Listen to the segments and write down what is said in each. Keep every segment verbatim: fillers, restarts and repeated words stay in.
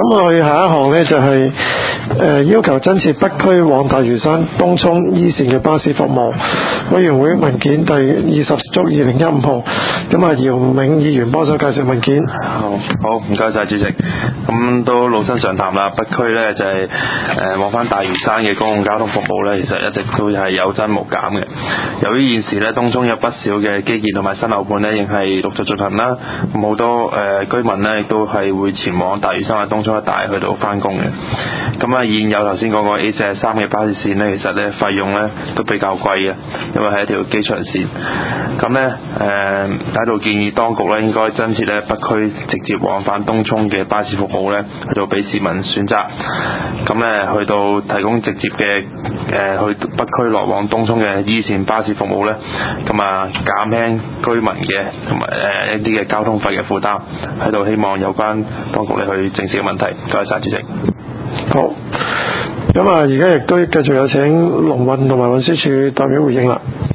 咁我哋下一項呢，就係、是、誒、呃、要求增設北區往大嶼山東涌 E 線嘅巴士服務。委員會文件第二十足二零一五號。咁啊，姚銘議員幫手介紹文件。 好，好，唔該晒主席。咁都老生常談啦，北區呢就係誒望翻大嶼山嘅公共交通服務呢，其實一直都係有增無減嘅。由於現時呢，東涌有不少嘅基建同埋新樓盤呢，亦係陸續進行啦。咁好多誒、呃、居民呢，亦都係會前往大嶼山嘅東涌一帶去到翻工嘅。咁啊，現有頭先講過 A 四十三嘅巴士線呢，其實呢費用呢都比較貴嘅，因為係一條機場線。咁呢，誒喺度建議當局呢應該增設呢北區直接往返東涌嘅巴士服務呢，去到俾市民選擇。咁呢，去到提供直接嘅誒、呃、去北區來往東涌嘅 E 線巴士服務呢，咁啊減輕居民嘅同埋誒一啲嘅交通費嘅負擔。喺度希望有關當局呢去正視嘅問題。多謝晒主席。 好，咁啊，而家亦都繼續有請龍運同埋運輸署代表回應啦。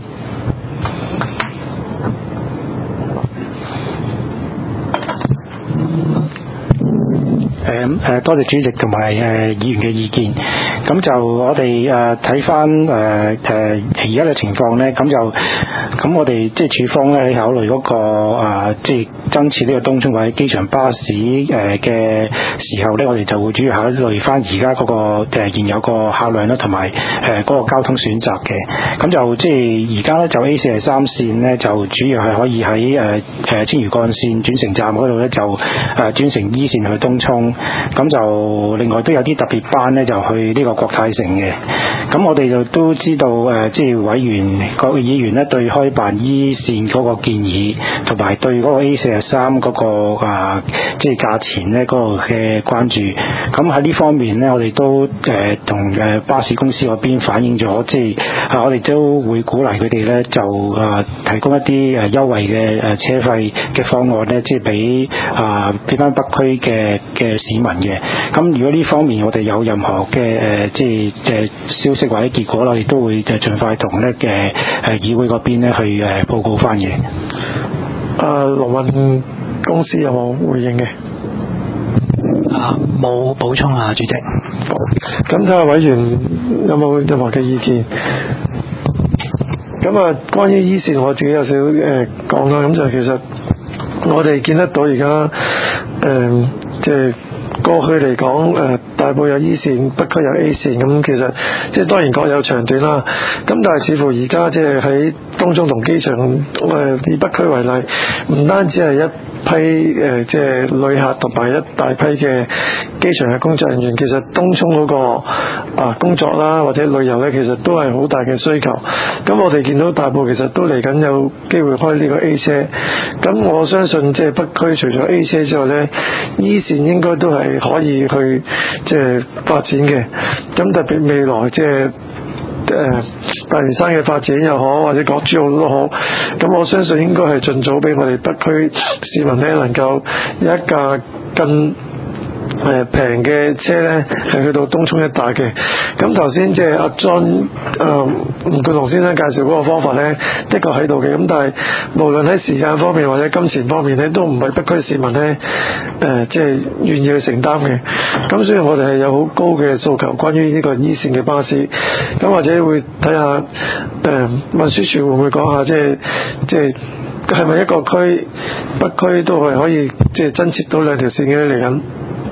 誒誒，多謝主席同埋誒議員嘅意見。咁就我哋誒睇翻誒誒而家嘅情況咧，咁就咁我哋即係署方咧考慮嗰、那個、呃、即係增設呢個東涌或者機場巴士誒嘅時候咧，我哋就會主要考慮翻而家嗰個誒現有個客量啦，同埋誒嗰個交通選擇嘅。咁就即係而家咧就 A 四十三線咧就主要係可以喺誒誒青嶼幹線轉乘站嗰度咧就誒轉乘 E 線去東涌。咁就另外都有啲特別班咧，就去呢個國泰城嘅。咁我哋就都知道誒，即係委員各位議員咧對開辦 E 線嗰個建議，同埋對嗰個 A 四十三嗰個啊，即係價錢咧嗰個嘅關注。咁喺呢方面咧，我哋都誒同誒巴士公司嗰邊反映咗，即係啊，我哋都會鼓勵佢哋咧就啊提供一啲誒優惠嘅誒車費嘅方案咧，即係俾啊俾翻北區嘅嘅市民嘅。咁如果呢方面我哋有任何嘅誒、呃、即係誒消息或者結果啦，我哋都會就盡快同咧嘅誒議會嗰邊咧去誒報告翻嘅。 啊，龍運公司有冇回應嘅？ 啊，冇補充啊，主席。 咁睇下委員有冇任何嘅意見。咁啊，關於 E 線我自己有少少誒講啦。咁就其實我哋見得到而家誒即係過去嚟講誒大埔有 E 線，北區有 A 線，咁其實即係當然各有長短啦。咁但係似乎而家即係喺東涌同機場誒以北區為例，唔單止係一批誒即係旅客同埋一大批嘅機場嘅工作人員，其實東涌嗰個啊工作啦或者旅遊咧，其實都係好大嘅需求。咁我哋見到大埔其實都嚟緊有機會開呢個 A 車，咁我相信即係北區除咗 A 車之外咧 ，E 線應該都係可以去即係發展嘅。咁特別未來即係誒大嶼山嘅發展又好，或者港珠澳都好，咁我相信應該係盡早俾我哋北區市民咧能夠有一架更誒平嘅車咧係去到東涌一帶嘅。咁頭先即係阿 John 誒吳冠雄先生介紹嗰個方法咧，的確喺度嘅。咁但係無論喺時間方面或者金錢方面咧，都唔係北區市民咧誒即係願意去承擔嘅。咁所以我哋係有好高嘅訴求，關於呢個 E 線嘅巴士。咁或者會睇下誒運輸署會唔會講下，即係即係係咪一個區北區都係可以即係增設到兩條線嘅嚟緊？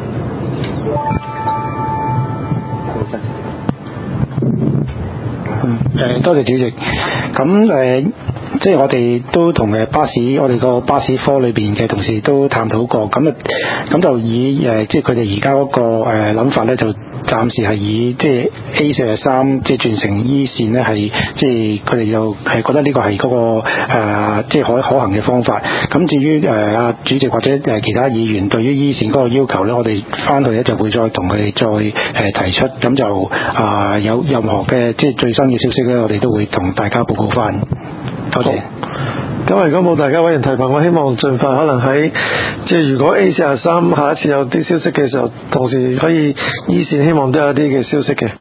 嗯，誒多謝主席。咁誒、呃，即係我哋都同誒巴士，我哋個巴士科裏邊嘅同事都探討過。咁啊，咁就以誒、呃，即係佢哋而家嗰個誒諗法咧，就暫時係以即係 A 四十三即係轉乘 E 線咧，係即係佢哋又係覺得呢個係嗰、那個、呃、即係可可行嘅方法。咁至於誒阿主席或者誒其他議員對於 E 線嗰個要求咧，我哋翻去咧就會再同佢哋再誒、呃、提出。咁就啊、呃、有任何嘅即係最新嘅消息咧，我哋都會同大家報告翻。多謝。 咁如果冇大家委員提問，我希望盡快可能喺即係如果 A 四十三下一次有啲消息嘅時候，同時可以 E 線希望都有啲嘅消息嘅。